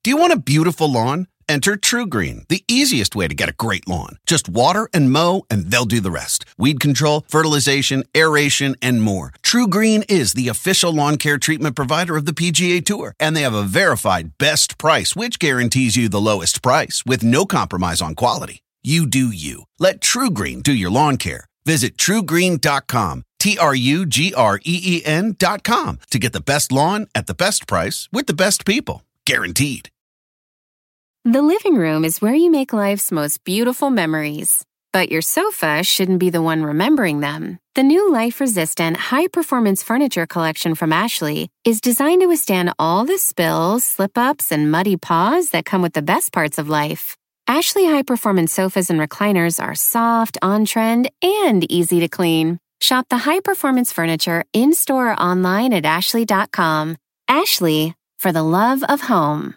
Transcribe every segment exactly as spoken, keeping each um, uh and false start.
Do you want a beautiful lawn? Enter TruGreen, the easiest way to get a great lawn. Just water and mow, and they'll do the rest. Weed control, fertilization, aeration, and more. TruGreen is the official lawn care treatment provider of the P G A Tour, and they have a verified best price, which guarantees you the lowest price with no compromise on quality. You do you. Let TruGreen do your lawn care. Visit true green dot com, T R U G R E E N dot com, to get the best lawn at the best price with the best people. Guaranteed. The living room is where you make life's most beautiful memories. But your sofa shouldn't be the one remembering them. The new life-resistant, high-performance furniture collection from Ashley is designed to withstand all the spills, slip-ups, and muddy paws that come with the best parts of life. Ashley high-performance sofas and recliners are soft, on-trend, and easy to clean. Shop the high-performance furniture in-store or online at ashley dot com. Ashley, for the love of home.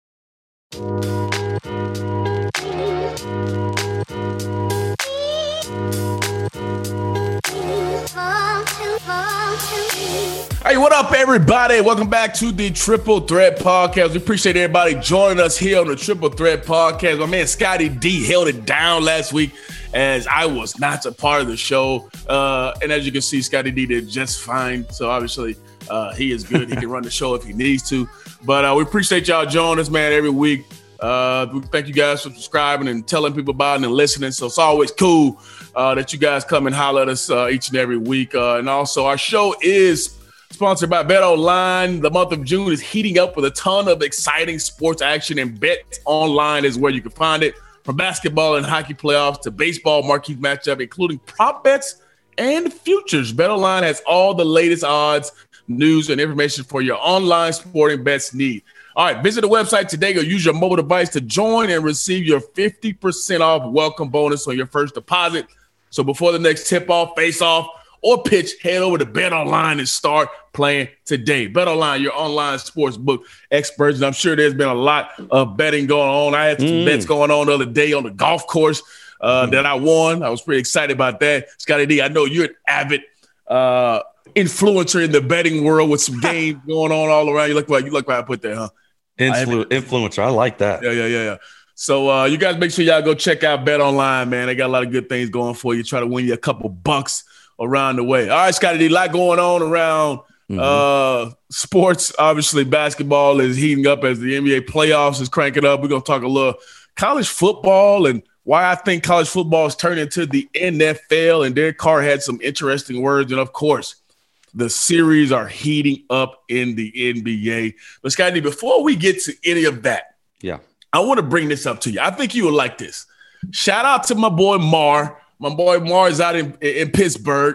Hey, what up, everybody? Welcome back to the Triple Threat Podcast. We appreciate everybody joining us here on the Triple Threat Podcast. My man Scotty D held it down last week as I was not a part of the show. Uh, and as you can see, Scotty D did just fine. So obviously uh, he is good. He can run the show if he needs to. But uh, we appreciate y'all joining us, man, every week. Uh, we thank you guys for subscribing and telling people about it and listening. So it's always cool uh, that you guys come and holler at us uh, each and every week. Uh, and also our show is sponsored by BetOnline. The month of June is heating up with a ton of exciting sports action, and BetOnline is where you can find it. From basketball and hockey playoffs to baseball marquee matchup, including prop bets and futures. BetOnline has all the latest odds, news, and information for your online sporting bets need. All right, visit the website today or use your mobile device to join and receive your fifty percent off welcome bonus on your first deposit. So before the next tip-off, face-off, or pitch, head over to BetOnline and start playing today. BetOnline, your online sports book experts. And I'm sure there's been a lot of betting going on. I had some mm. bets going on the other day on the golf course uh, mm. that I won. I was pretty excited about that. Scotty D, I know you're an avid uh, influencer in the betting world with some games going on all around. You look like you look like I put that, huh? Influ- I influencer. I like that. Yeah, yeah, yeah, yeah. So uh, you guys make sure y'all go check out BetOnline, man. They got a lot of good things going for you. Try to win you a couple bucks around the way. All right, Scotty D, a lot going on around mm-hmm. uh, sports. Obviously, basketball is heating up as the N B A playoffs is cranking up. We're going to talk a little college football and why I think college football is turning into the N F L. And Derek Carr had some interesting words. And, of course, the series are heating up in the N B A. But, Scotty, before we get to any of that, yeah, I want to bring this up to you. I think you would like this. Shout out to my boy Mar. My boy Mar is out in, in Pittsburgh.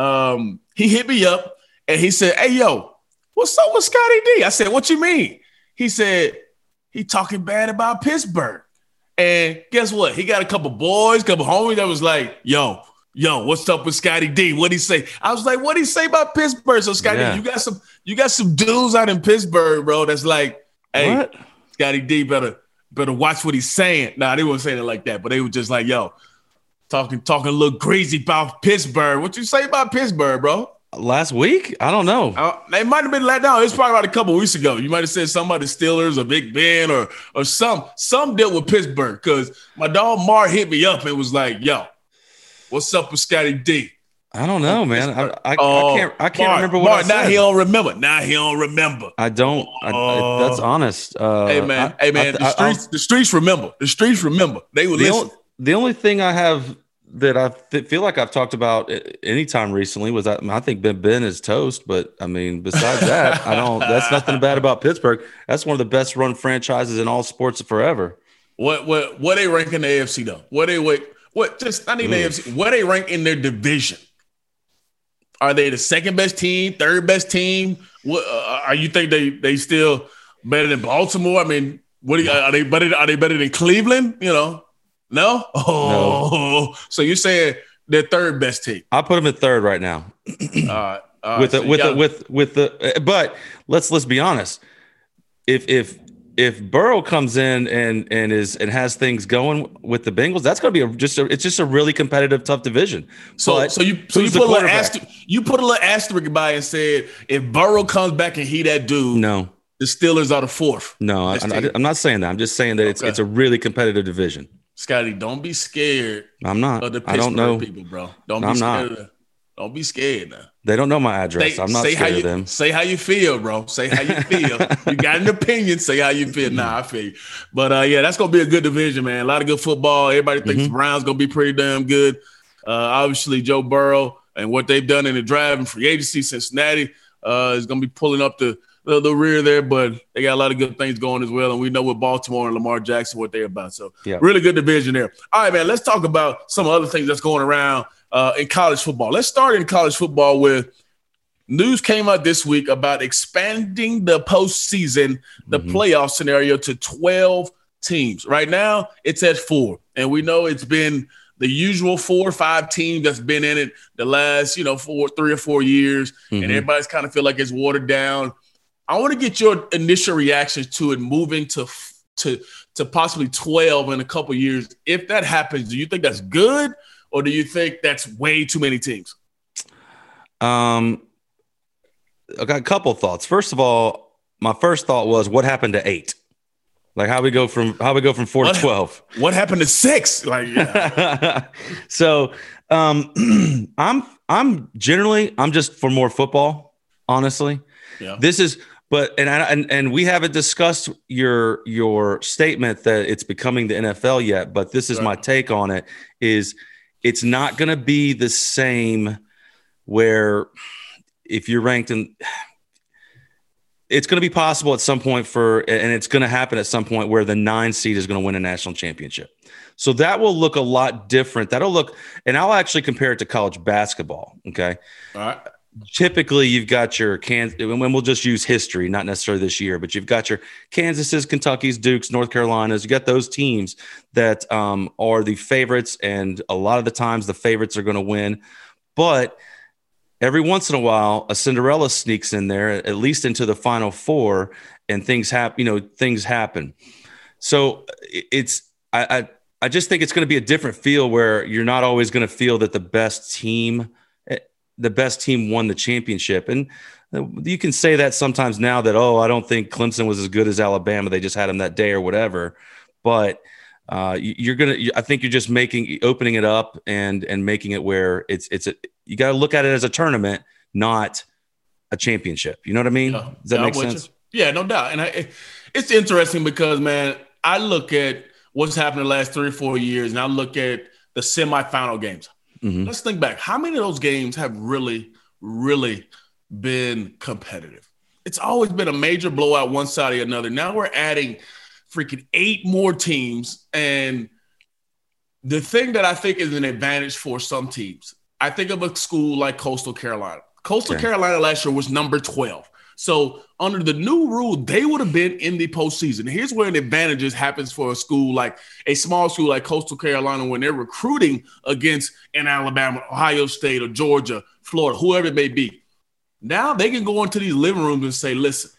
Um, he hit me up and he said, "Hey, yo, what's up with Scotty D?" I said, "What you mean?" He said, "He talking bad about Pittsburgh." And guess what? He got a couple boys, couple homies that was like, yo, yo, what's up with Scotty D? What'd he say? I was like, what'd he say about Pittsburgh? So Scotty yeah. D, you got some, you got some dudes out in Pittsburgh, bro, that's like, hey, what? Scotty D better better watch what he's saying. Nah, they weren't saying it like that, but they were just like, yo, talking talking a little crazy about Pittsburgh. What you say about Pittsburgh, bro? Last week? I don't know. Uh, it might have been let down. It was probably about a couple weeks ago. You might have said something about the Steelers or Big Ben or or some some dealt with Pittsburgh because my dog Mar hit me up and was like, yo, what's up with Scotty D? I don't know, man. I, I, oh, I can't I can't Mar, remember what Mar, I said. Now he don't remember. Now he don't remember. I don't. I, Oh. I, that's honest. Uh, hey, man. I, hey, man. I, the, streets, the streets remember. The streets remember. They would the listen. only, the only thing I have that I th- feel like I've talked about anytime recently was that I think Ben Ben is toast. But, I mean, besides that, I don't – that's nothing bad about Pittsburgh. That's one of the best run franchises in all sports forever. What what what they rank in the A F C, though? What they what, what just not even the A F C. What they rank in their division? Are they the second best team, third best team? What uh, are you think they they still better than Baltimore? I mean, what do you, are they better? Are they better than Cleveland? You know, no. Oh, no. So you're saying they're third best team? I put them at third right now. all right, all right. with so the, with gotta, the, with with the but let's let's be honest. If if if Burrow comes in and and is and has things going with the Bengals, that's going to be a, just a, it's just a really competitive, tough division. So but so you so you put a little asterisk, you put a little asterisk by and said if Burrow comes back and he that dude, no, The Steelers are the fourth. No, I, I, I'm not saying that. I'm just saying that it's okay. It's a really competitive division. Scotty, don't be scared. I'm not. Of the I don't know people, bro. Don't I'm be scared. Not. Of them. Don't be scared now. They don't know my address. Say, I'm not scared you, of them. Say how you feel, bro. Say how you feel. You got an opinion. Say how you feel. Nah, I feel you. But uh, yeah, that's gonna be a good division, man. A lot of good football. Everybody thinks mm-hmm. the Browns gonna be pretty damn good. Uh, obviously, Joe Burrow and what they've done in the draft and free agency, Cincinnati uh, is gonna be pulling up the, the the rear there. But they got a lot of good things going as well. And we know with Baltimore and Lamar Jackson what they're about. So yeah. really good division there. All right, man. Let's talk about some other things that's going around. Uh, in college football. Let's start in college football with news came out this week about expanding the postseason, the mm-hmm. playoff scenario to twelve teams. Right now, it's at four. And we know it's been the usual four or five teams that's been in it the last, you know, four, three or four years. Mm-hmm. And everybody's kind of feel like it's watered down. I want to get your initial reactions to it moving to, to, to possibly twelve in a couple of years. If that happens, do you think that's good? Or do you think that's way too many teams? Um, I got a couple thoughts. First of all, my first thought was, what happened to eight? Like how we go from how we go from four what, to twelve? What happened to six? Like, yeah. so um, I'm I'm generally I'm just for more football. Honestly, yeah. This is. But and, I, and and we haven't discussed your your statement that it's becoming the N F L yet. But this is right. my take on it. Is it's not going to be the same where if you're ranked in, it's going to be possible at some point for, and it's going to happen at some point where the nine seed is going to win a national championship. So that will look a lot different. That'll look, and I'll actually compare it to college basketball. Okay. All right. Typically you've got your Kansas, and we'll just use history, not necessarily this year, but you've got your Kansas's, Kentucky's, Duke's, North Carolina's. You got those teams that um, are the favorites, and a lot of the times the favorites are going to win. But every once in a while, a Cinderella sneaks in there, at least into the Final Four, and things happen. You know, things happen. So it's I I, I just think it's going to be a different feel where you're not always going to feel that the best team. the best team won the championship. And you can say that sometimes now that, oh, I don't think Clemson was as good as Alabama. They just had them that day or whatever. But uh, you're going to, I think you're just making, opening it up and, and making it where it's, it's a, you got to look at it as a tournament, not a championship. You know what I mean? Yeah. Does that yeah, make sense? You. Yeah, no doubt. And I, it's interesting because, man, I look at what's happened the last three or four years and I look at the semifinal games. Mm-hmm. Let's think back. How many of those games have really, really been competitive? It's always been a major blowout one side or another. Now we're adding freaking eight more teams. And the thing that I think is an advantage for some teams, I think of a school like Coastal Carolina. Coastal okay. Carolina last year was number twelve. So under the new rule, they would have been in the postseason. Here's where an advantage happens for a school like a small school like Coastal Carolina when they're recruiting against an Alabama, Ohio State, or Georgia, Florida, whoever it may be. Now they can go into these living rooms and say, listen,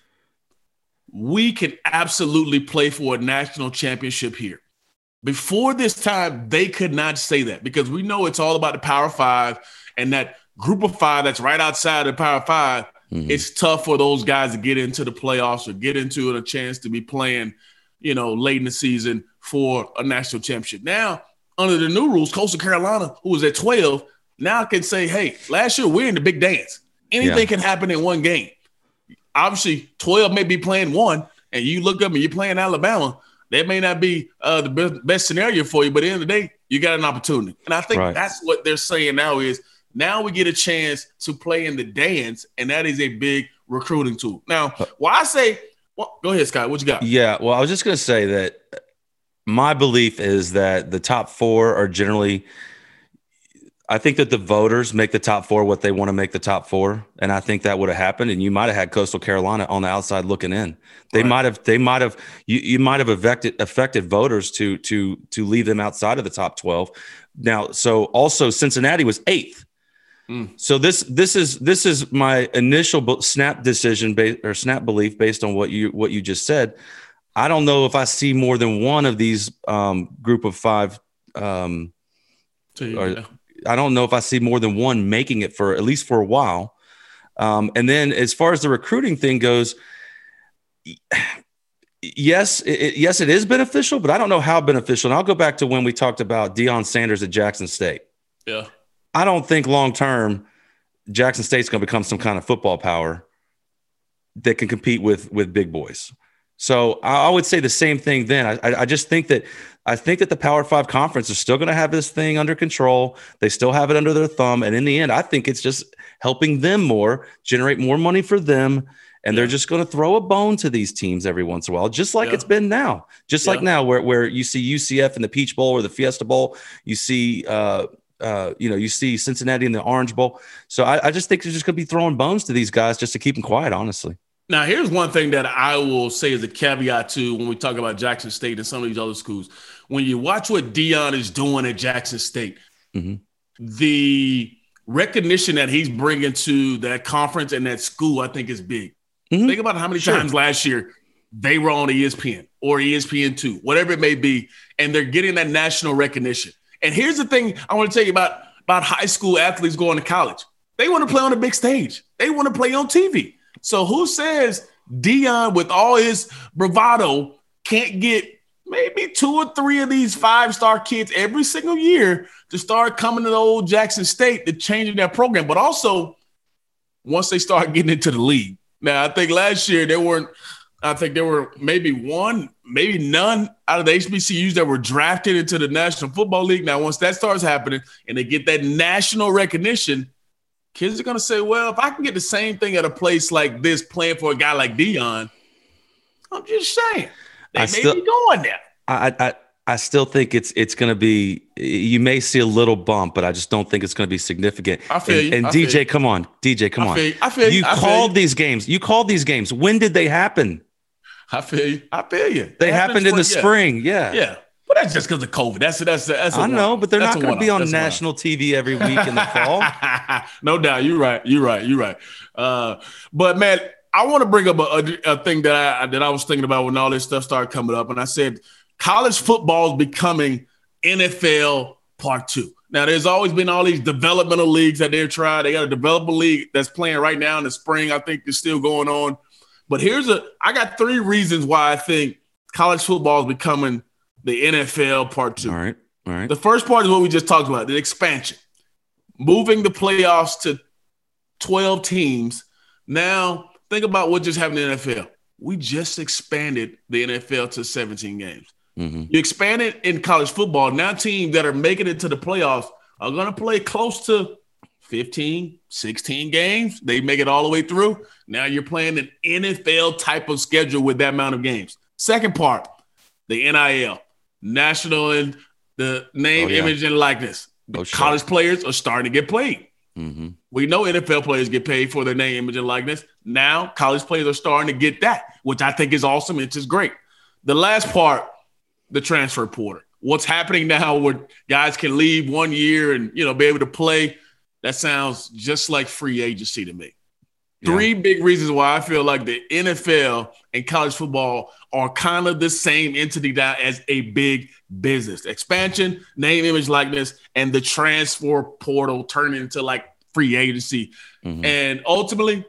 we can absolutely play for a national championship here. Before this time, they could not say that because we know it's all about the Power Five and that group of five that's right outside of the Power Five. Mm-hmm. It's tough for those guys to get into the playoffs or get into a chance to be playing, you know, late in the season for a national championship. Now, under the new rules, Coastal Carolina, who was at twelve, now can say, hey, last year we're in the big dance. Anything yeah. can happen in one game. Obviously, twelve may be playing one, and you look up and you're playing Alabama. That may not be uh, the best, best scenario for you, but at the end of the day, you got an opportunity. And I think right. that's what they're saying now is, now we get a chance to play in the dance, and that is a big recruiting tool. Now, well, I say, well, go ahead, Scott. What you got? Yeah, well, I was just going to say that my belief is that the top four are generally – I think that the voters make the top four what they want to make the top four, and I think that would have happened, and you might have had Coastal Carolina on the outside looking in. They right. might have – they might have – you you might have affected, affected voters to to to leave them outside of the top twelve. Now, so also Cincinnati was eighth. Mm. So this this is this is my initial snap decision based or snap belief based on what you what you just said. I don't know if I see more than one of these um, group of five. Um, so, yeah. or, I don't know if I see more than one making it for at least for a while. Um, and then as far as the recruiting thing goes, yes, it, yes, it is beneficial, but I don't know how beneficial. And I'll go back to when we talked about Deion Sanders at Jackson State. Yeah. I don't think long-term Jackson State's going to become some kind of football power that can compete with, with big boys. So I would say the same thing then. I, I just think that I think that the Power Five conference is still going to have this thing under control. They still have it under their thumb. And in the end, I think it's just helping them more, generate more money for them. And yeah. they're just going to throw a bone to these teams every once in a while, just like yeah. it's been now. Just yeah. like now where, where you see U C F in the Peach Bowl or the Fiesta Bowl. You see, uh, uh, you know, you see Cincinnati in the Orange Bowl. So I, I just think they're just going to be throwing bones to these guys just to keep them quiet, honestly. Now, here's one thing that I will say as a caveat to when we talk about Jackson State and some of these other schools. When you watch what Deion is doing at Jackson State, mm-hmm. the recognition that he's bringing to that conference and that school, I think is big. Mm-hmm. Think about how many sure. times last year they were on E S P N or E S P N two, whatever it may be, and they're getting that national recognition. And here's the thing I want to tell you about, about high school athletes going to college. They want to play on the big stage. They want to play on T V. So who says Deion, with all his bravado, can't get maybe two or three of these five-star kids every single year to start coming to the old Jackson State to changing their program? But also, once they start getting into the league. Now, I think last year there weren't – I think there were maybe one, maybe none out of the H B C Us that were drafted into the National Football League. Now, once that starts happening and they get that national recognition – kids are going to say, well, if I can get the same thing at a place like this playing for a guy like Deion, I'm just saying they I may still, be going there. I, I I still think it's it's going to be – you may see a little bump, but I just don't think it's going to be significant. I feel and, you. And I D J, feel come on. D J, come I on. Feel you. I feel you. You I feel called you. these games. You called these games. When did they happen? I feel you. I feel you. They, they happened in the spring. Yeah. Yeah. But that's just because of COVID. That's that's that's. A I know, one. but they're that's not going to be on national T V every week in the fall. No doubt, you're right. You're right. You're right. Uh, but man, I want to bring up a, a, a thing that I that I was thinking about when all this stuff started coming up, and I said college football is becoming N F L Part Two. Now, there's always been all these developmental leagues that they're trying. They got a developmental league that's playing right now in the spring. I think is still going on. But here's a. I got three reasons why I think college football is becoming the N F L Part Two. All right. All right. The first part is what we just talked about, the expansion. Moving the playoffs to twelve teams. Now, think about what just happened in the N F L. We just expanded the N F L to seventeen games. Mm-hmm. You expanded in college football. Now teams that are making it to the playoffs are going to play close to fifteen, sixteen games. They make it all the way through. Now you're playing an N F L type of schedule with that amount of games. Second part, the N I L. National and the name, oh, yeah. image, and likeness. Oh, sure. College players are starting to get paid. Mm-hmm. We know N F L players get paid for their name, image, and likeness. Now college players are starting to get that, which I think is awesome. It's just great. The last part, the transfer portal. What's happening now where guys can leave one year and, you know, be able to play, that sounds just like free agency to me. Yeah. Three big reasons why I feel like the N F L and college football are kind of the same entity now as a big business. Expansion, name, image, likeness, and the transfer portal turning into like free agency. Mm-hmm. And ultimately,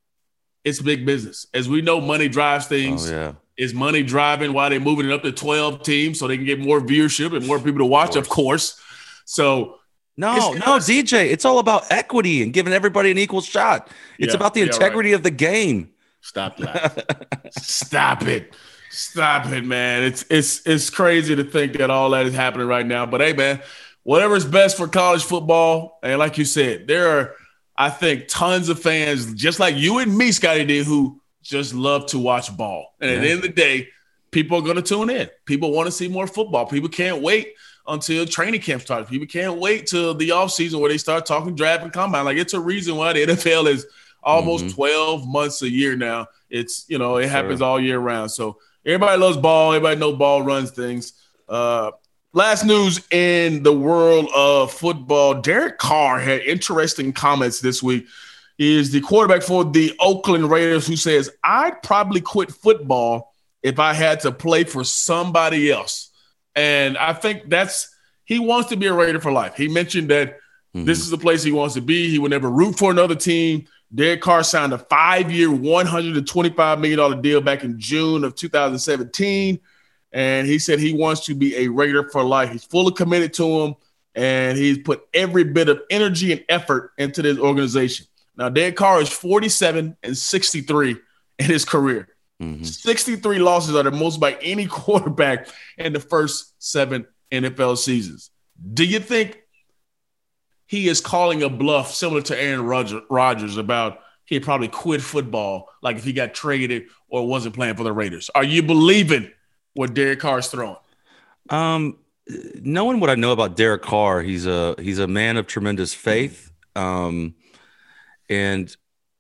it's big business. As we know, money drives things. Oh, yeah. Is money driving why they're moving it up to twelve teams so they can get more viewership and more people to watch, of course. Of course. So No, no, D J, it's all about equity and giving everybody an equal shot. It's yeah, about the integrity yeah, right. of the game. Stop that. Stop it. Stop it, man. It's it's it's crazy to think that all that is happening right now. But hey, man, whatever's best for college football, and like you said, there are, I think, tons of fans just like you and me, Scotty D, who just love to watch ball. And yeah. at the end of the day, people are going to tune in. People want to see more football. People can't wait until training camp starts. People can't wait till the offseason where they start talking draft and combine. Like, it's a reason why the N F L is almost mm-hmm. twelve months a year now. It's, you know, it sure. happens all year round. So everybody loves ball. Everybody knows ball runs things. Uh, last news in the world of football, Derek Carr had interesting comments this week. He is the quarterback for the Oakland Raiders who says, I'd probably quit football if I had to play for somebody else. And I think that's – he wants to be a Raider for life. He mentioned that mm-hmm. this is the place he wants to be. He would never root for another team. Derek Carr signed a five-year, one hundred twenty-five million dollars deal back in June of two thousand seventeen, and he said he wants to be a Raider for life. He's fully committed to him, and he's put every bit of energy and effort into this organization. Now, Derek Carr is forty-seven and sixty-three in his career. Mm-hmm. sixty-three losses are the most by any quarterback in the first seven N F L seasons. Do you think he is calling a bluff similar to Aaron Rodgers about he'd probably quit football, like if he got traded or wasn't playing for the Raiders? Are you believing what Derek Carr is throwing? Um, knowing what I know about Derek Carr, he's a he's a man of tremendous faith, um, and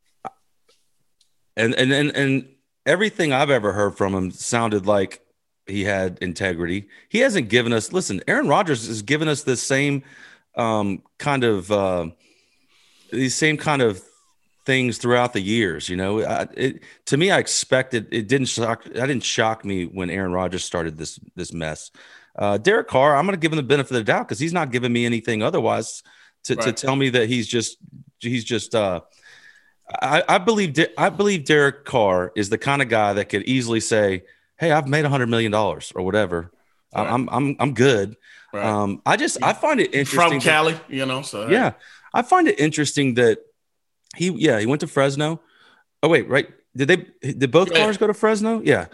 and and and and everything I've ever heard from him sounded like he had integrity. He hasn't given us. Listen, Aaron Rodgers has given us this same um, kind of uh, these same kind of things throughout the years. You know, I, it, to me, I expected it didn't shock. I didn't shock me when Aaron Rodgers started this this mess. Uh, Derek Carr, I'm going to give him the benefit of the doubt because he's not giving me anything otherwise to, right. to tell me that he's just he's just. Uh, I, I believe I believe Derek Carr is the kind of guy that could easily say, "Hey, I've made a hundred million dollars or whatever. Right. I'm I'm I'm good." Right. Um, I just I find it interesting from Cali, that, you know. So yeah, I find it interesting that he yeah he went to Fresno. Oh wait, right? Did they did both yeah. Cars go to Fresno? Yeah.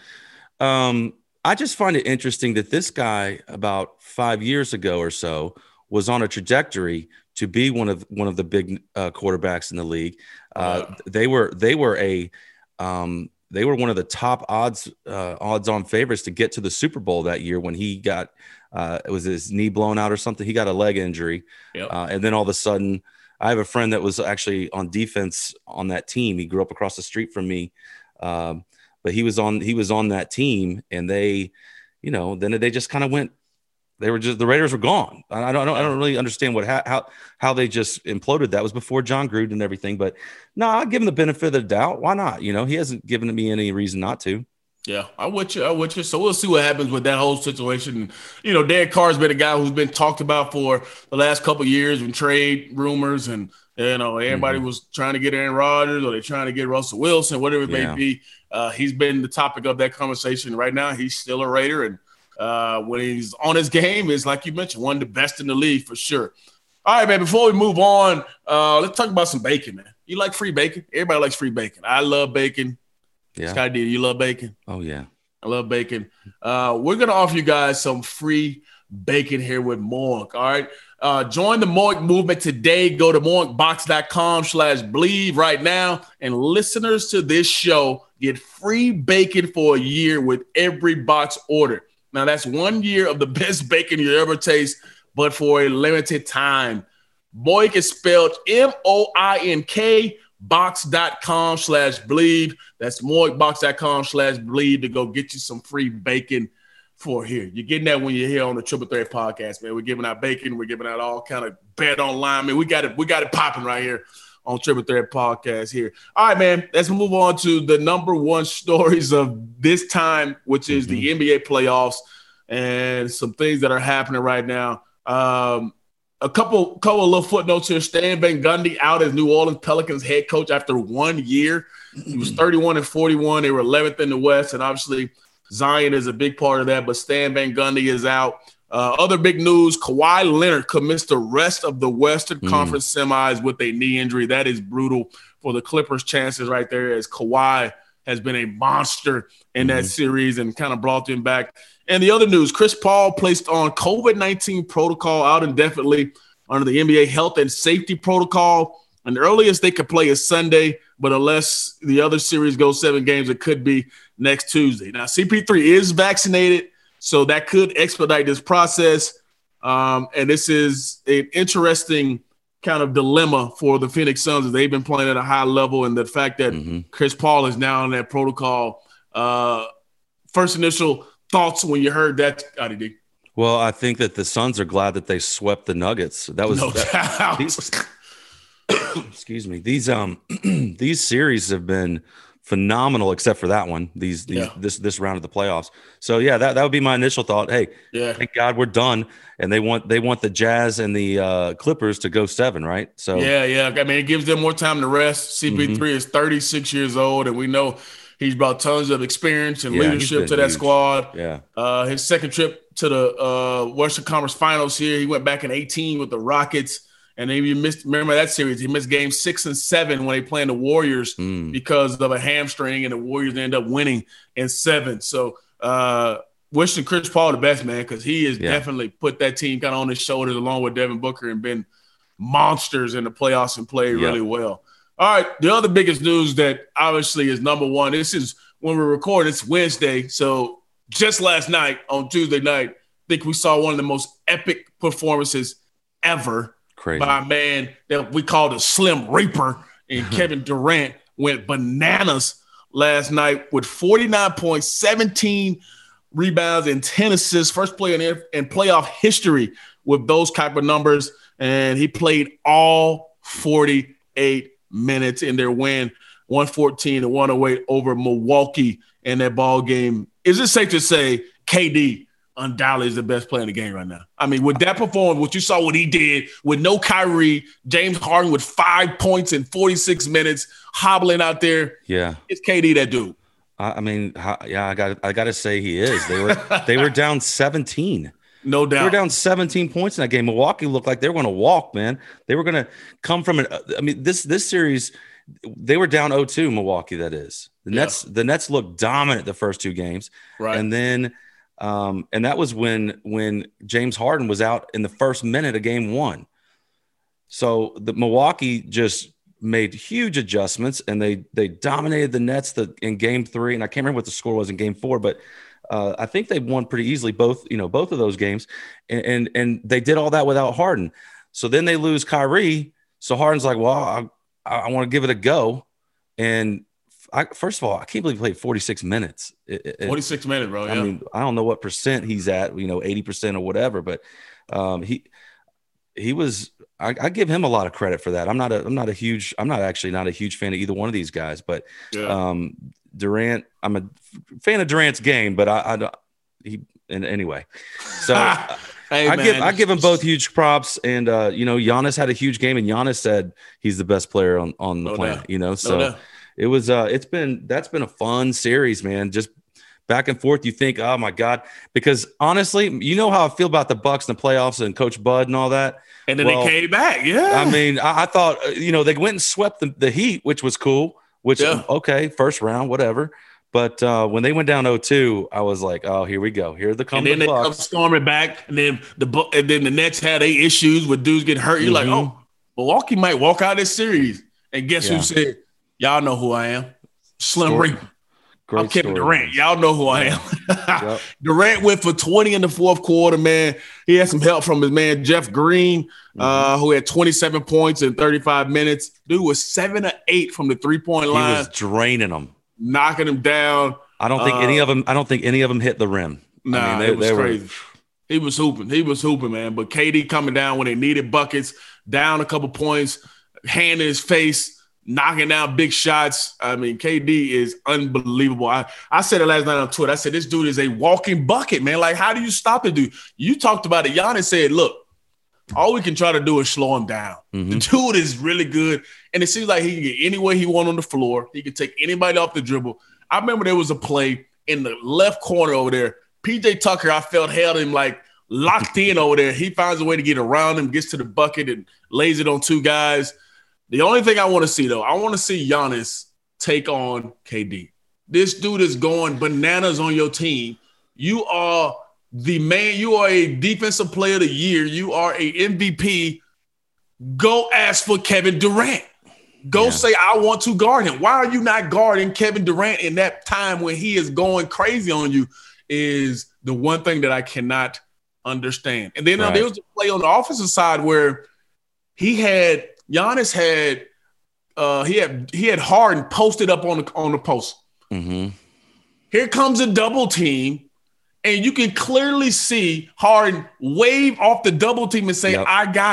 Um, I just find it interesting that this guy about five years ago or so was on a trajectory to be one of one of the big uh, quarterbacks in the league. Uh, wow. They were they were a um, they were one of the top odds uh, odds on favorites to get to the Super Bowl that year when he got uh, it was his knee blown out or something. He got a leg injury, yep. uh, and then all of a sudden, I have a friend that was actually on defense on that team. He grew up across the street from me, um, but he was on he was on that team, and they, you know, then they just kind of went. They were just the Raiders were gone. I don't I don't really understand what how how they just imploded. That was before John Gruden and everything. But no, I'll give him the benefit of the doubt. Why not? You know, he hasn't given me any reason not to. Yeah, I with you. I with you. So we'll see what happens with that whole situation. You know, Derek Carr's been a guy who's been talked about for the last couple of years in trade rumors, and you know everybody mm-hmm. was trying to get Aaron Rodgers or they're trying to get Russell Wilson, whatever it yeah. may be. Uh, he's been the topic of that conversation. Right now, he's still a Raider, and uh, when he's on his game, is like you mentioned, one of the best in the league for sure. All right, man. Before we move on, uh, let's talk about some bacon, man. You like free bacon? Everybody likes free bacon. I love bacon. Yeah. Scotty D, you love bacon? Oh, yeah. I love bacon. Uh, we're going to offer you guys some free bacon here with Moink, all right? Uh, join the Moink movement today. Go to moinkbox.com slash bleed right now, and listeners to this show get free bacon for a year with every box order. Now, that's one year of the best bacon you ever taste, but for a limited time. Moink is spelled M O I N K, box.com slash bleed. That's moinkbox.com slash bleed to go get you some free bacon for here. You're getting that when you're here on the Triple Threat Podcast, man. We're giving out bacon. We're giving out all kind of bet online. Man, we got it. We got it popping right here on Triple Threat Podcast here. All right, man. Let's move on to the number one stories of this time, which is mm-hmm. the N B A playoffs and some things that are happening right now. Um, A couple, couple of little footnotes here. Stan Van Gundy out as New Orleans Pelicans head coach after one year. He was thirty-one and forty-one. They were eleventh in the West, and obviously Zion is a big part of that. But Stan Van Gundy is out. Uh, other big news: Kawhi Leonard could miss the rest of the Western mm. Conference semis with a knee injury. That is brutal for the Clippers' chances right there, as Kawhi has been a monster in mm-hmm. that series and kind of brought them back. And the other news, Chris Paul placed on COVID nineteen protocol out indefinitely under the N B A health and safety protocol. And the earliest they could play is Sunday, but unless the other series goes seven games, it could be next Tuesday. Now, C P three is vaccinated, so that could expedite this process. Um, and this is an interesting kind of dilemma for the Phoenix Suns as they've been playing at a high level, and the fact that mm-hmm. Chris Paul is now on that protocol. Uh, first initial thoughts when you heard that, Scotty D? Well, I think that the Suns are glad that they swept the Nuggets. That was no that, these, excuse me. These um these series have been phenomenal, except for that one. These, these Yeah. this this round of the playoffs. So yeah, that, that would be my initial thought. Hey, Yeah. thank God we're done, and they want they want the Jazz and the uh, Clippers to go seven, right? So Yeah, yeah. I mean, it gives them more time to rest. C P three mm-hmm. is thirty-six years old, and we know he's brought tons of experience and yeah, leadership to that huge. squad. Yeah. Uh, his second trip to the uh, Western Conference Finals here, he went back in eighteen with the Rockets. And then you missed, remember that series, he missed games six and seven when they playing the Warriors mm. because of a hamstring, and the Warriors ended up winning in seven. So uh, wishing Chris Paul the best, man, because he has yeah. definitely put that team kind of on his shoulders along with Devin Booker and been monsters in the playoffs and played yep. really well. All right, the other biggest news that obviously is number one, this is when we're recording, it's Wednesday. So just last night on Tuesday night, I think we saw one of the most epic performances ever. Crazy. By a man that we call the Slim Reaper, and Kevin Durant went bananas last night with forty-nine points, seventeen rebounds, and ten assists. First player in, in playoff history with those type of numbers, and he played all forty-eight minutes in their win, one fourteen to one oh eight over Milwaukee in that ball game. Is it safe to say K D undoubtedly is the best player in the game right now? I mean, with that performance, what you saw what he did with no Kyrie, James Harden with five points in forty-six minutes, hobbling out there. Yeah, it's K D, that dude. I mean, yeah, I got I got to say he is. They were they were down seventeen. No doubt. They were down seventeen points in that game. Milwaukee looked like they were going to walk, man. They were going to come from an. I mean, this this series, they were down oh two. Milwaukee, that is. The yeah. Nets. The Nets looked dominant the first two games, right? And then. Um, and that was when when James Harden was out in the first minute of game one. So the Milwaukee just made huge adjustments, and they they dominated the Nets the, in game three. And I can't remember what the score was in game four, but uh, I think they won pretty easily both you know both of those games. And, and and they did all that without Harden. So then they lose Kyrie. So Harden's like, well, I, I want to give it a go. And I, first of all, I can't believe he played forty-six minutes. It, it, forty-six minutes, bro. Yeah. I mean, I don't know what percent he's at, you know, eighty percent or whatever, but um, he he was. I, I give him a lot of credit for that. I'm not a I'm not a huge. I'm not actually not a huge fan of either one of these guys, but yeah. um, Durant. I'm a fan of Durant's game, but I, I don't. He and anyway, so. Hey, I man. give I give them both huge props, and uh, you know, Giannis had a huge game, and Giannis said he's the best player on, on the no planet. Doubt. You know, so. No It was uh it's been that's been a fun series, man. Just back and forth. You think, oh my God, because honestly, you know how I feel about the Bucks in the playoffs and Coach Bud and all that. And then well, they came back. Yeah. I mean, I, I thought, you know, they went and swept the, the Heat, which was cool, which yeah. okay, first round, whatever. But uh, when they went down oh two, I was like, oh, here we go. Here the come and then the they Bucks. come storming back, and then the and then the Nets had eight issues with dudes getting hurt. You're mm-hmm. like, oh, Milwaukee might walk out this series. And guess yeah. who said, y'all know who I am. Slim Reaper. I'm Kevin story, Durant. Man. Y'all know who I am. Yep. Durant went for twenty in the fourth quarter, man. He had some help from his man, Jeff Green, mm-hmm. uh, who had twenty-seven points in thirty-five minutes. Dude was seven or eight from the three-point line. He was draining them. Knocking them down. I don't think uh, any of them, I don't think any of them hit the rim. Nah, I mean, they, it was crazy. Were... He was hooping. He was hooping, man. But K D coming down when they needed buckets, down a couple points, hand in his face, knocking down big shots. I mean, K D is unbelievable. I, I said it last night on Twitter. I said, this dude is a walking bucket, man. Like, how do you stop the dude? You talked about it. Giannis said, look, all we can try to do is slow him down. Mm-hmm. The dude is really good. And it seems like he can get anywhere he wants on the floor. He can take anybody off the dribble. I remember there was a play in the left corner over there. P J Tucker, I felt, held him like locked in over there. He finds a way to get around him, gets to the bucket, and lays it on two guys. The only thing I want to see, though, I want to see Giannis take on K D. This dude is going bananas on your team. You are the man. You are a defensive player of the year. You are a M V P. Go ask for Kevin Durant. Go yeah. say, I want to guard him. Why are you not guarding Kevin Durant in that time when he is going crazy on you is the one thing that I cannot understand. And then right. uh, there was a play on the offensive side where he had – Giannis had uh, he had he had Harden posted up on the on the post. Mm-hmm. Here comes a double team, and you can clearly see Harden wave off the double team and say, yep. "I got him."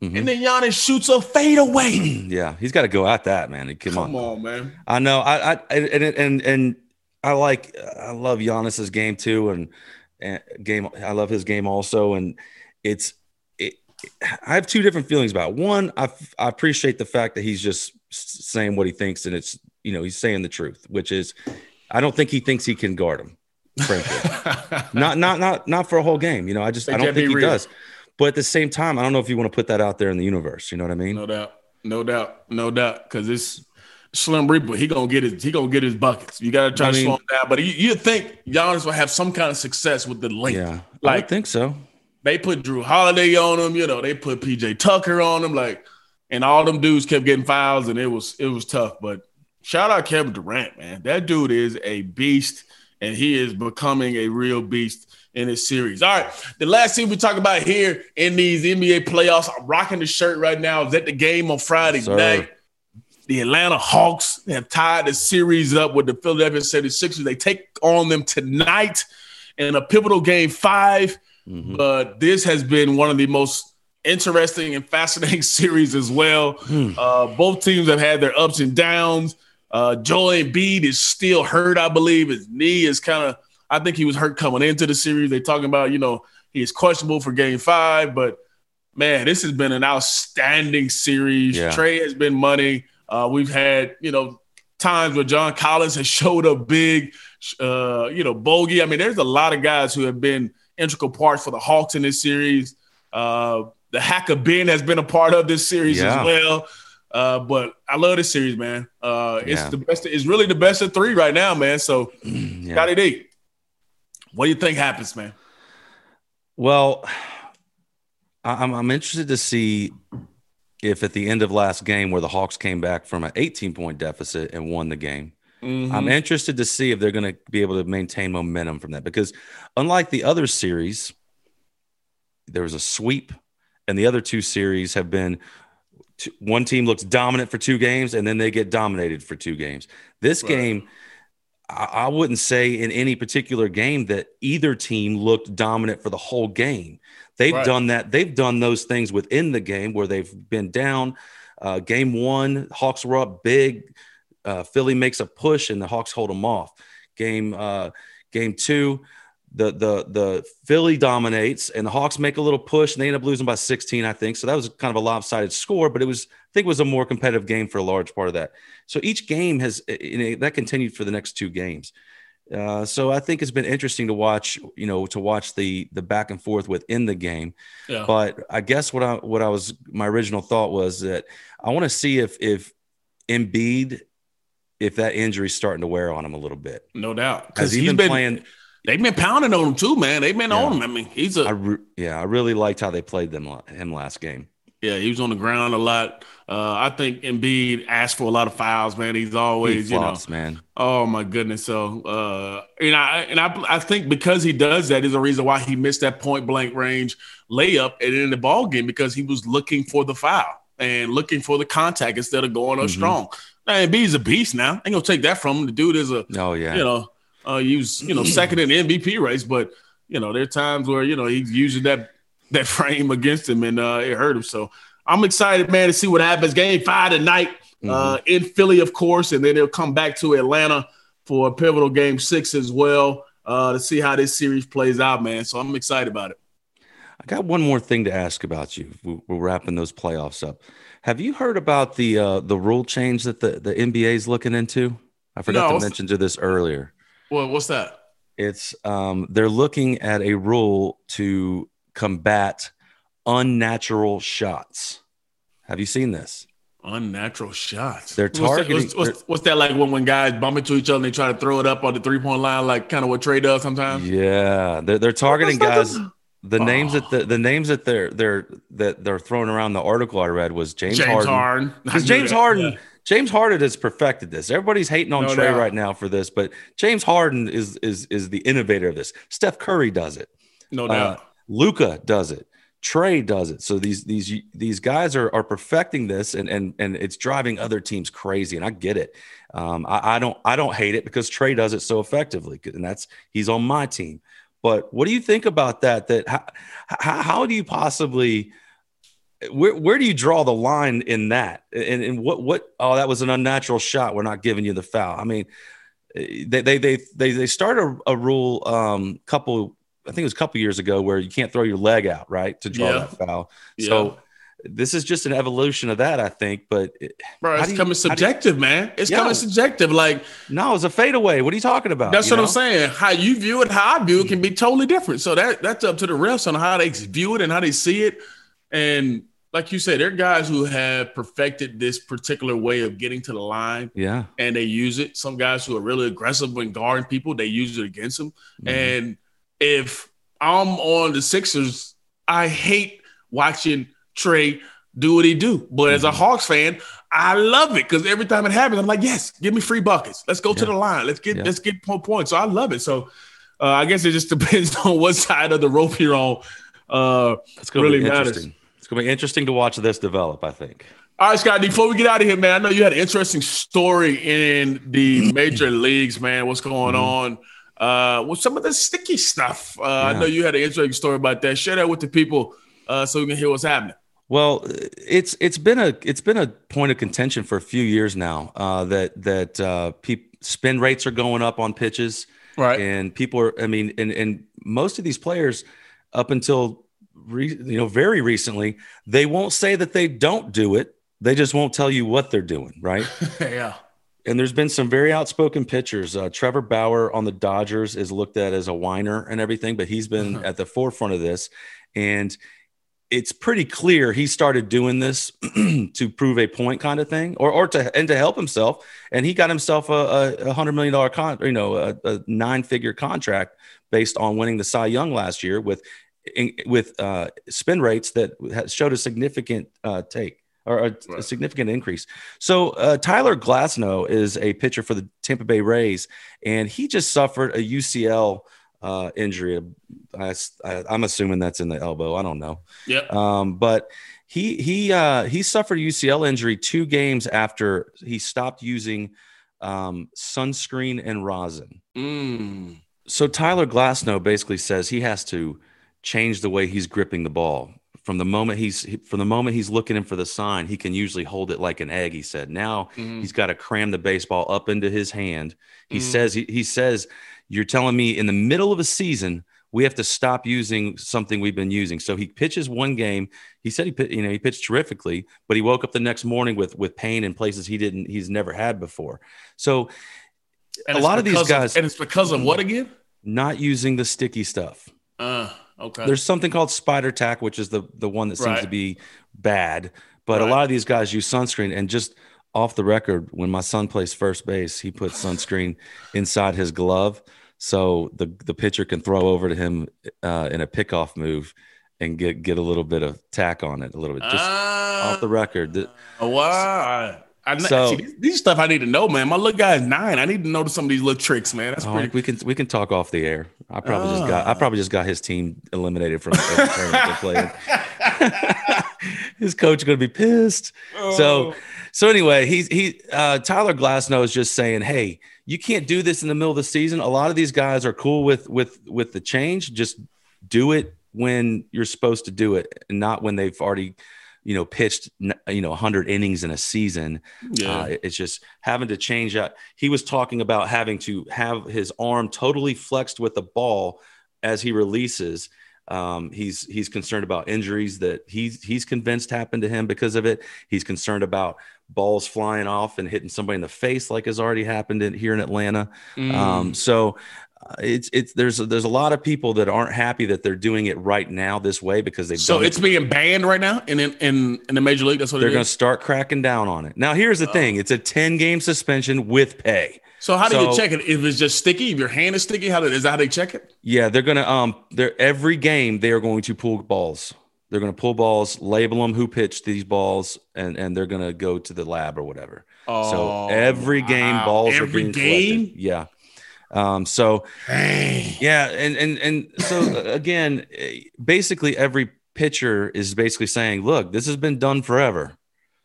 Mm-hmm. And then Giannis shoots a fadeaway. Yeah, he's got to go at that, man. Come, Come on. on, man. I know. I, I and and and I like. I love Giannis's game too, and, and game. I love his game also, and it's. It, I have two different feelings about it. One. I I appreciate the fact that he's just saying what he thinks, and it's you know he's saying the truth, which is, I don't think he thinks he can guard him. Frankly, not not not not for a whole game. You know, I just I don't think he real. does. But at the same time, I don't know if you want to put that out there in the universe. You know what I mean? No doubt, no doubt, no doubt. Because it's Slim Reaper. He gonna get his. He gonna get his buckets. You gotta try I to mean, slow him down. But you, you think Giannis will have some kind of success with the length? Yeah, like, I think so. They put Drew Holiday on him. You know, they put P J Tucker on him. Like, and all them dudes kept getting fouls, and it was it was tough. But shout out Kevin Durant, man. That dude is a beast, and he is becoming a real beast in this series. All right, the last thing we talk about here in these N B A playoffs, I'm rocking the shirt right now. I was at the game on Friday Sir. night. The Atlanta Hawks have tied the series up with the Philadelphia seventy-sixers. They take on them tonight in a pivotal game five. Mm-hmm. But this has been one of the most interesting and fascinating series as well. Mm. Uh, both teams have had their ups and downs. Uh, Joel Embiid is still hurt, I believe. His knee is kind of – I think he was hurt coming into the series. They're talking about, you know, he is questionable for game five. But, man, this has been an outstanding series. Yeah. Trey has been money. Uh, we've had, you know, times where John Collins has showed up big, uh, you know, Bogey. I mean, there's a lot of guys who have been integral parts for the Hawks in this series. Uh, the Hacker Ben has been a part of this series yeah. as well. Uh, but I love this series, man. Uh, it's yeah. the best. It's really the best of three right now, man. So, yeah. Scotty D, what do you think happens, man? Well, I'm I'm interested to see if at the end of last game, where the Hawks came back from an eighteen point deficit and won the game, mm-hmm. I'm interested to see if they're going to be able to maintain momentum from that. Because unlike the other series, there was a sweep, and the other two series have been two, one team looks dominant for two games, and then they get dominated for two games. This right. game, I, I wouldn't say in any particular game that either team looked dominant for the whole game. They've right. done that. They've done those things within the game where they've been down. Uh, game one, Hawks were up big. Uh, Philly makes a push, and the Hawks hold them off. Game uh, game two, the the the Philly dominates, and the Hawks make a little push, and they end up losing by sixteen, I think. So that was kind of a lopsided score, but it was I think it was a more competitive game for a large part of that. So each game has you know, that continued for the next two games. Uh, so I think it's been interesting to watch, you know, to watch the the back and forth within the game. Yeah. But I guess what I what I was my original thought was that I want to see if if Embiid, if that injury's starting to wear on him a little bit. No doubt, because he's, he's been, been playing. They've been pounding on him too, man. They've been yeah. on him. I mean, he's a I re- yeah. I really liked how they played them him last game. Yeah, he was on the ground a lot. Uh, I think Embiid asked for a lot of fouls, man. He's always, he flops, you know, man. Oh my goodness. So, uh, and I and I I think because he does that is a reason why he missed that point blank range layup and in the ball game, because he was looking for the foul and looking for the contact instead of going up mm-hmm. strong. Now, Embiid's a beast now. Ain't gonna take that from him. The dude is a, oh yeah, you know, uh, he was you know second in the M V P race, but you know there are times where you know he's using that that frame against him and uh, it hurt him. So. I'm excited, man, to see what happens. Game five tonight mm-hmm. uh, in Philly, of course, and then they'll come back to Atlanta for a pivotal game six as well uh, to see how this series plays out, man. So I'm excited about it. I got one more thing to ask about you. We're wrapping those playoffs up. Have you heard about the uh, the rule change that the, the N B A is looking into? I forgot no, to mention to this earlier. Well, what's that? It's um, they're looking at a rule to combat unnatural shots. Have you seen this? Unnatural shots. They're targeting. What's that, what's, what's, what's that like when, when guys bump into each other and they try to throw it up on the three point line, like kind of what Trey does sometimes? Yeah, they're they're targeting guys. The, the oh. names that the, the names that they're they're that they're throwing around. The article I read was James, James Harden. Harden. Because James that. Harden. Yeah. James Harden has perfected this. Everybody's hating on no Trey doubt. right now for this, but James Harden is is is the innovator of this. Steph Curry does it. No doubt. Uh, Luka does it. Trey does it. So these these these guys are are perfecting this, and and and it's driving other teams crazy. And I get it. Um, I, I don't I don't hate it because Trey does it so effectively, and that's he's on my team. But what do you think about that? That how, how, how do you possibly where where do you draw the line in that? And, and what what? Oh, that was an unnatural shot. We're not giving you the foul. I mean, they they they they they started a, a rule um couple. I think it was a couple years ago where you can't throw your leg out, right, to draw yeah. that foul. Yeah. So this is just an evolution of that, I think. But it, bro, it's coming subjective, you, man. It's yeah. coming subjective. Like, no, it's a fadeaway. What are you talking about? That's what know? I'm saying. How you view it, how I view it, can be totally different. So that that's up to the refs on how they view it and how they see it. And like you said, there are guys who have perfected this particular way of getting to the line. Yeah, and they use it. Some guys who are really aggressive when guarding people, they use it against them. Mm-hmm. And if I'm on the Sixers, I hate watching Trey do what he do. But mm-hmm. as a Hawks fan, I love it because every time it happens, I'm like, yes, give me free buckets. Let's go yeah. to the line. Let's get yeah. let's get points. So I love it. So uh, I guess it just depends on what side of the rope you're on. Uh, it's gonna really be matters. Interesting. It's gonna be interesting to watch this develop, I think. All right, Scott, before we get out of here, man, I know you had an interesting story in the major leagues, man. What's going mm-hmm. on? Uh, with some of the sticky stuff. Uh, yeah. I know you had an interesting story about that. Share that with the people uh, so we can hear what's happening. Well, it's it's been a it's been a point of contention for a few years now uh, that that uh, peop, spin rates are going up on pitches, right? And people are, I mean, and and most of these players, up until re, you know very recently, they won't say that they don't do it. They just won't tell you what they're doing, right? yeah. And there's been some very outspoken pitchers. Uh, Trevor Bauer on the Dodgers is looked at as a whiner and everything, but he's been uh-huh. at the forefront of this. And it's pretty clear he started doing this to prove a point kind of thing or, or to, and to help himself. And he got himself a, a hundred million dollar con, you know, a, a nine figure contract based on winning the Cy Young last year with, in, with uh, spin rates that showed a significant uh, take. or a, right. a significant increase. So uh, Tyler Glasnow is a pitcher for the Tampa Bay Rays, and he just suffered a U C L uh, injury. I, I, I'm assuming that's in the elbow. I don't know. Yep. Um, but he he uh, he suffered a U C L injury two games after he stopped using um, sunscreen and rosin. Mm. So Tyler Glasnow basically says he has to change the way he's gripping the ball. From the moment he's from the moment he's looking in for the sign, he can usually hold it like an egg. He said, now mm-hmm. he's got to cram the baseball up into his hand. He mm-hmm. says, he, he says, you're telling me in the middle of a season, we have to stop using something we've been using. So he pitches one game. He said he, you know, he pitched terrifically, but he woke up the next morning with, with pain in places he didn't, he's never had before. So and a lot of these guys, of, and it's because of what again? Not using the sticky stuff. Uh, Okay. There's something called Spider Tack, which is the, the one that seems right. to be bad. But right. a lot of these guys use sunscreen. And just off the record, when my son plays first base, he puts sunscreen inside his glove so the, the pitcher can throw over to him uh, in a pickoff move and get, get a little bit of tack on it, a little bit. Just uh, off the record. Wow. I, so, see, these, these stuff I need to know, man. My little guy is nine. I need to know some of these little tricks, man. That's oh, pretty. We can we can talk off the air. I probably uh. just got I probably just got his team eliminated from every tournament they played. His coach is going to be pissed. Oh. So so anyway, he's he uh, Tyler Glasnow is just saying, hey, you can't do this in the middle of the season. A lot of these guys are cool with with with the change. Just do it when you're supposed to do it, and not when they've already, you know, pitched, you know, one hundred innings in a season. Yeah. Uh, it's just having to change that. He was talking about having to have his arm totally flexed with the ball as he releases. Um, he's he's concerned about injuries that he's he's convinced happened to him because of it. He's concerned about balls flying off and hitting somebody in the face, like has already happened in, here in Atlanta. Mm. Um, so. It's it's there's there's a lot of people that aren't happy that they're doing it right now this way because they've so done it's it. being banned right now in in in, in the major league. That's what they're going to start cracking down on it. Now here's the oh. thing: it's a ten game suspension with pay. So how do so, you check it? If it's just sticky, if your hand is sticky, how do, is that how they check it? Yeah, they're gonna um they're every game they are going to pull balls. They're gonna pull balls, label them who pitched these balls, and and they're gonna go to the lab or whatever. Oh, so every game wow. balls every are being game? collected. Yeah. Um, so Dang. yeah, and and and so again, basically every pitcher is basically saying, look, this has been done forever.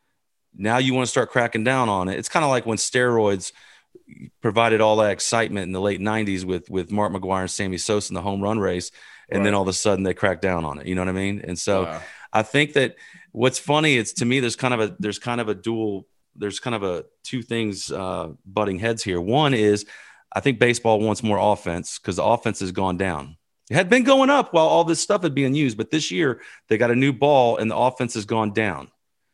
Now you want to start cracking down on it. It's kind of like when steroids provided all that excitement in the late nineties with with Mark McGwire and Sammy Sosa in the home run race, and right. then all of a sudden they crack down on it. You know what I mean? And so wow. I think that what's funny is to me, there's kind of a, there's kind of a dual, there's kind of a two things uh, butting heads here. One is I think baseball wants more offense because the offense has gone down. It had been going up while all this stuff had been used, but this year they got a new ball and the offense has gone down.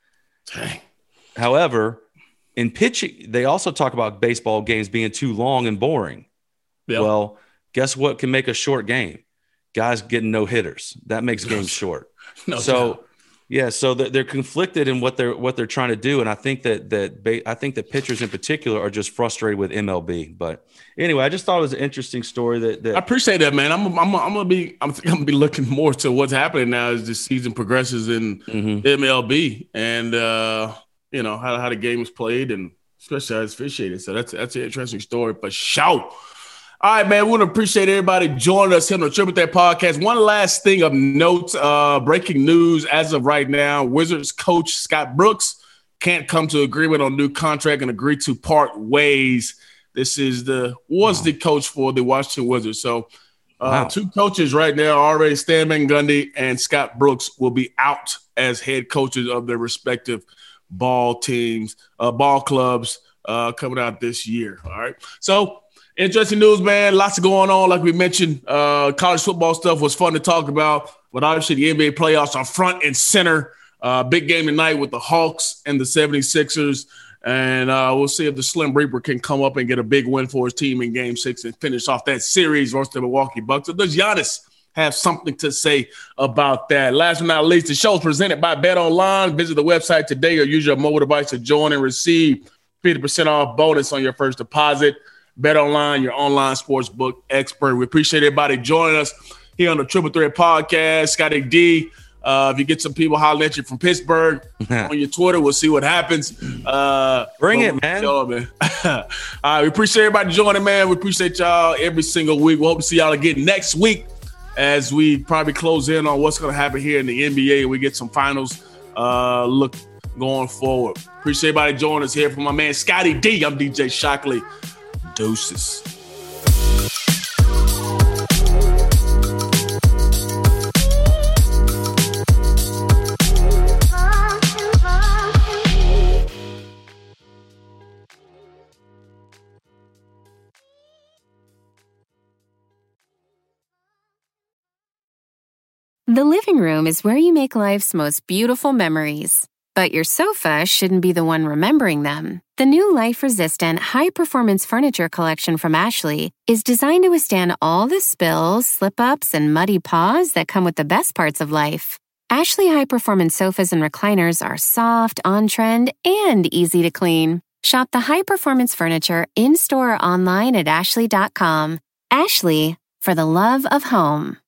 Dang. However, in pitching, they also talk about baseball games being too long and boring. Yep. Well, guess what can make a short game? Guys getting no hitters. That makes games short. No so, doubt. yeah, so they're conflicted in what they're what they're trying to do, and I think that that I think that pitchers in particular are just frustrated with M L B. But anyway, I just thought it was an interesting story. That, that I appreciate that, man. I'm I'm I'm gonna be I'm, I'm gonna be looking more to what's happening now as the season progresses in mm-hmm. M L B, and uh, you know how how the game is played, and especially how it's officiated. So that's that's an interesting story for sure. All right, man, we want to appreciate everybody joining us here on the Triple Threat Podcast. One last thing of note, uh, breaking news as of right now, Wizards coach Scott Brooks can't come to agreement on new contract and agree to part ways. This is the was wow. the coach for the Washington Wizards. So uh, wow. two coaches right now already, Stan Van Gundy and Scott Brooks, will be out as head coaches of their respective ball teams, uh, ball clubs uh, coming out this year. All right, so interesting news, man. Lots going on. Like we mentioned, uh, college football stuff was fun to talk about, but obviously the N B A playoffs are front and center. Uh, big game tonight with the Hawks and the seventy-sixers, and uh, we'll see if the Slim Reaper can come up and get a big win for his team in game six and finish off that series versus the Milwaukee Bucks. Or does Giannis have something to say about that? Last but not least, the show is presented by BetOnline. Visit the website today or use your mobile device to join and receive fifty percent off bonus on your first deposit. BetOnline, your online sportsbook expert. We appreciate everybody joining us here on the Triple Threat Podcast. Scotty D, uh, if you get some people hollering at you from Pittsburgh on your Twitter, we'll see what happens. Uh, Bring it, man. Show, man. All right, we appreciate everybody joining, man. We appreciate y'all every single week. We hope to see y'all again next week as we probably close in on what's going to happen here in the N B A and we get some finals uh, look going forward. Appreciate everybody joining us here from my man Scotty D. I'm D J Shockley. Doses. The living room is where you make life's most beautiful memories. But your sofa shouldn't be the one remembering them. The new life-resistant, high-performance furniture collection from Ashley is designed to withstand all the spills, slip-ups, and muddy paws that come with the best parts of life. Ashley high-performance sofas and recliners are soft, on-trend, and easy to clean. Shop the high-performance furniture in-store or online at ashley dot com. Ashley, for the love of home.